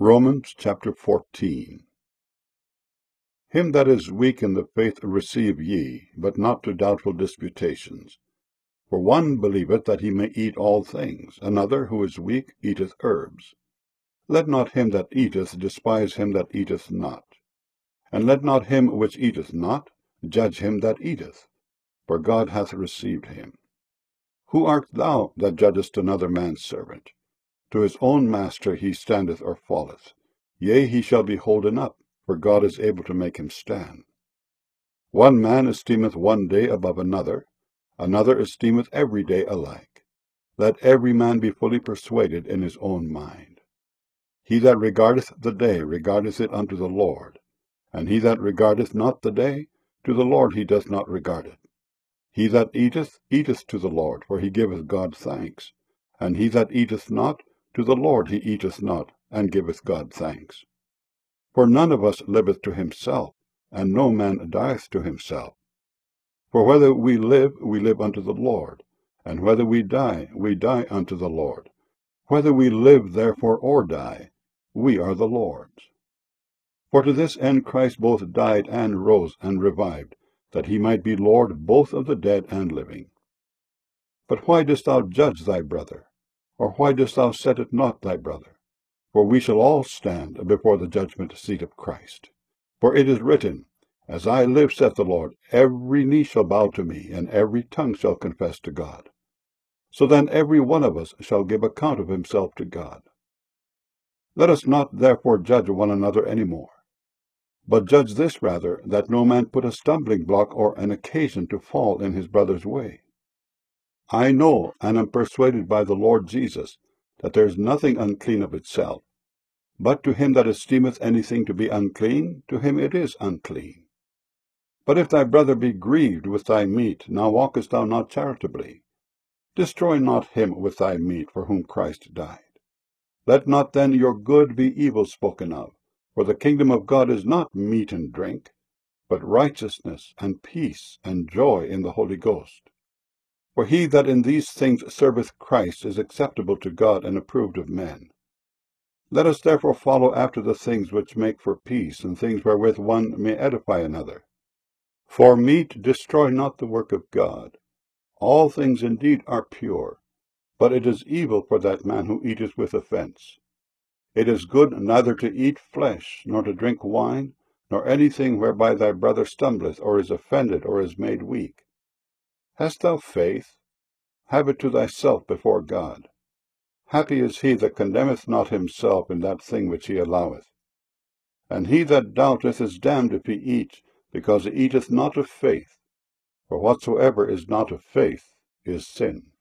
Romans chapter 14. Him that is weak in the faith receive ye, but not to doubtful disputations. For one believeth that he may eat all things, another, who is weak, eateth herbs. Let not him that eateth despise him that eateth not. And let not him which eateth not judge him that eateth, for God hath received him. Who art thou that judgest another man's servant? To his own master he standeth or falleth. Yea, he shall be holden up, for God is able to make him stand. One man esteemeth one day above another, another esteemeth every day alike. Let every man be fully persuaded in his own mind. He that regardeth the day regardeth it unto the Lord, and he that regardeth not the day, to the Lord he doth not regard it. He that eateth, eateth to the Lord, for he giveth God thanks. And he that eateth not, to the Lord he eateth not, and giveth God thanks. For none of us liveth to himself, and no man dieth to himself. For whether we live unto the Lord, and whether we die unto the Lord. Whether we live therefore or die, we are the Lord's. For to this end Christ both died and rose and revived, that he might be Lord both of the dead and living. But why dost thou judge thy brother? Or why dost thou set at naught thy brother? For we shall all stand before the judgment seat of Christ. For it is written, As I live, saith the Lord, every knee shall bow to me, and every tongue shall confess to God. So then every one of us shall give account of himself to God. Let us not therefore judge one another any more. But judge this rather, that no man put a stumbling block or an occasion to fall in his brother's way. I know, and am persuaded by the Lord Jesus, that there is nothing unclean of itself. But to him that esteemeth anything to be unclean, to him it is unclean. But if thy brother be grieved with thy meat, now walkest thou not charitably. Destroy not him with thy meat, for whom Christ died. Let not then your good be evil spoken of, for the kingdom of God is not meat and drink, but righteousness and peace and joy in the Holy Ghost. For he that in these things serveth Christ is acceptable to God and approved of men. Let us therefore follow after the things which make for peace, and things wherewith one may edify another. For meat destroy not the work of God. All things indeed are pure, but it is evil for that man who eateth with offense. It is good neither to eat flesh, nor to drink wine, nor anything whereby thy brother stumbleth, or is offended, or is made weak. Hast thou faith? Have it to thyself before God. Happy is he that condemneth not himself in that thing which he alloweth. And he that doubteth is damned if he eat, because he eateth not of faith. For whatsoever is not of faith is sin.